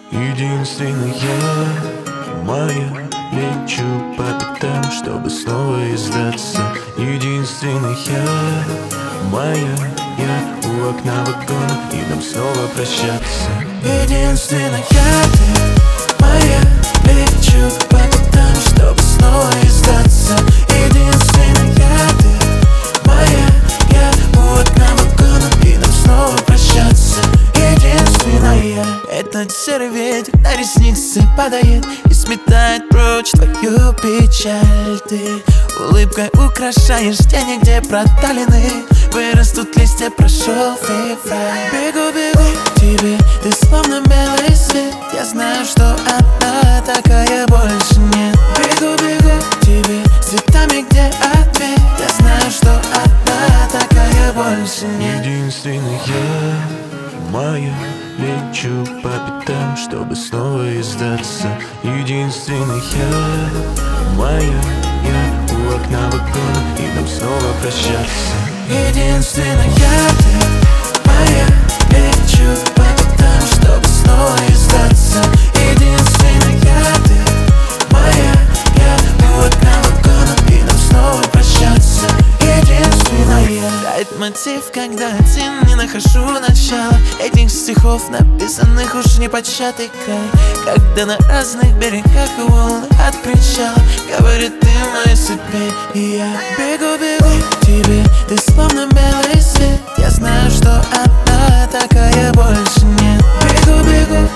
Единственная моя, лечу по пятам, чтобы снова издаться. Единственная моя, я у окна вагона, и нам снова прощаться. Единственная ты моя, лечу по пятам, чтобы снова издаться. Единственная ты моя, я у окна вагона, и нам снова прощаться. Единственная. Этот серый ветер на ресницы падает и сметает прочь твою печаль. Ты улыбкой украшаешь тени, где проталины вырастут листья, прошел февраль. Бегу, бегу к тебе, ты словно белый свет. Я знаю, что одна такая больше нет. Бегу, бегу к тебе, с цветами, где ответ. Я знаю, что одна такая больше нет. Единственная моя, лечу по пятам, чтобы снова издаться. Единственная моя, я у окна вагона, и нам снова прощаться. Единственная ты моя, лечу по пятам, чтобы снова издаться. Единственная ты моя, я у окна вагона, и нам снова прощаться. Единственная. Лейтмотив, когда один не нахожу начала этих стихов, написанных уж не початый край. Когда на разных берегах волны от причала говорит, ты в моей судьбе, и я бегу, бегу к тебе, ты словно белый свет. Я знаю, что одна такая больше нет. Бегу, бегу